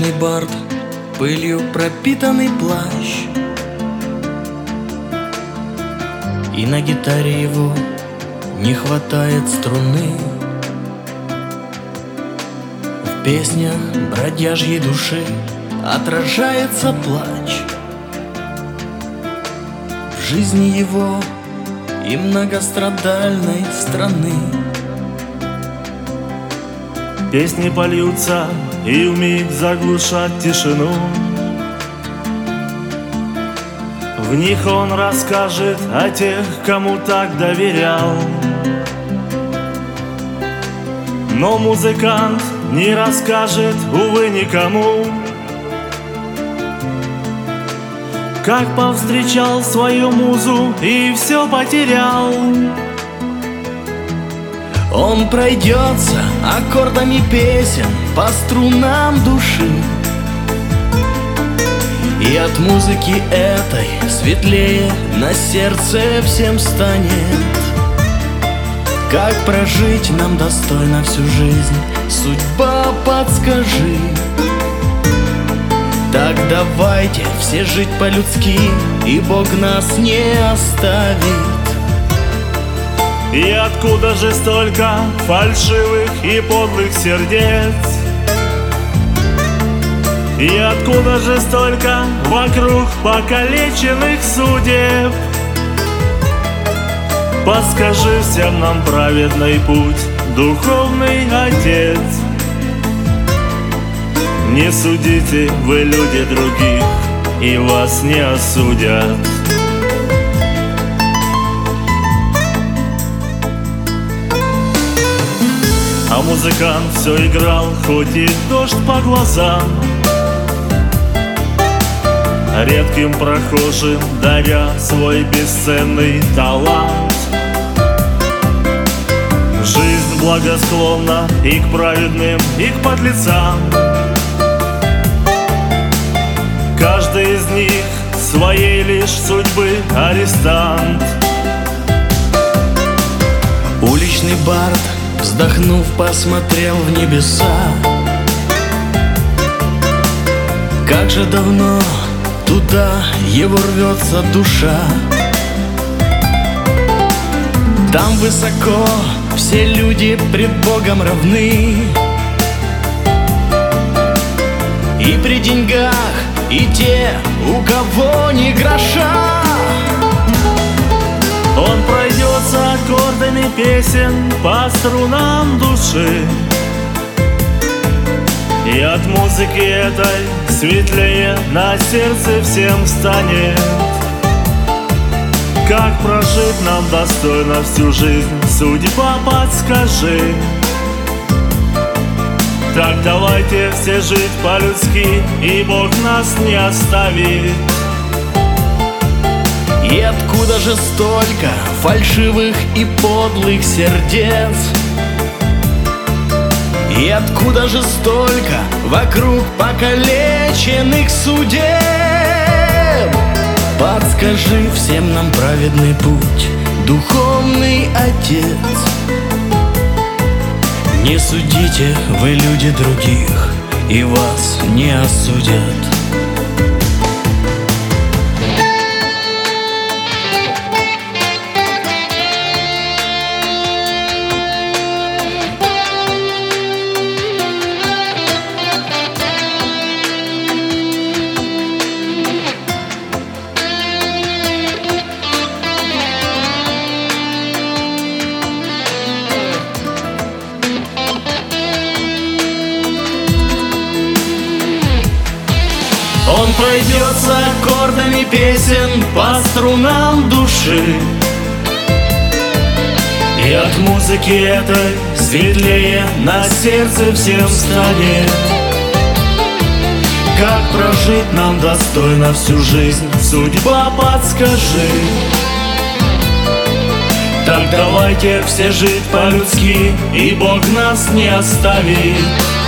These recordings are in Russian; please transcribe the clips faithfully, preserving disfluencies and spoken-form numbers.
Уличный бард, пылью пропитанный плащ, и на гитаре его не хватает струны. В песнях бродяжьей души отражается плач. В жизни его и многострадальной страны. Песни польются и вмиг заглушат тишину. В них он расскажет о тех, кому так доверял. Но музыкант не расскажет, увы, никому, как повстречал свою музу и все потерял. Он пройдется аккордами песен по струнам души, и от музыки этой светлее на сердце всем станет. Как прожить нам достойно всю жизнь, судьба, подскажи. Так давайте все жить по-людски, и Бог нас не оставит. И откуда же столько фальшивых и подлых сердец? И откуда же столько вокруг покалеченных судеб? Подскажи всем нам праведный путь, духовный Отец. Не судите вы, люди, других, и вас не осудят. А музыкант все играл, хоть и дождь по глазам, редким прохожим даря свой бесценный талант. Жизнь благосклонна и к праведным, и к подлецам. Каждый из них своей лишь судьбы арестант. Уличный бард, вздохнув, посмотрел в небеса. Как же давно туда его рвется душа. Там высоко все люди пред Богом равны, и при деньгах, и те, у кого ни гроша. Он пройдется аккордами песен по струнам души, и от музыки этой светлее на сердце всем станет. Как прожить нам достойно всю жизнь, судьба, подскажи. Так давайте все жить по-людски, и Бог нас не оставит. И откуда же столько фальшивых и подлых сердец? И откуда же столько вокруг покалеченных судеб? Подскажи всем нам праведный путь, духовный Отец. Не судите вы, люди, других, и вас не осудят. Он пройдется аккордами песен по струнам души, и от музыки этой светлее на сердце всем станет. Как прожить нам достойно всю жизнь, судьба, подскажи. Так давайте все жить по-людски, и Бог нас не оставит.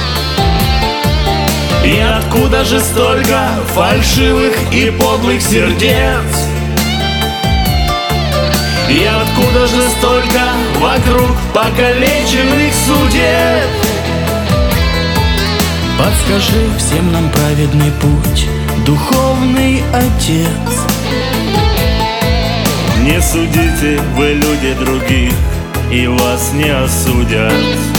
И откуда же столько фальшивых и подлых сердец? И откуда же столько вокруг покалеченных судеб? Подскажи всем нам праведный путь, духовный Отец. Не судите вы, люди, других, и вас не осудят.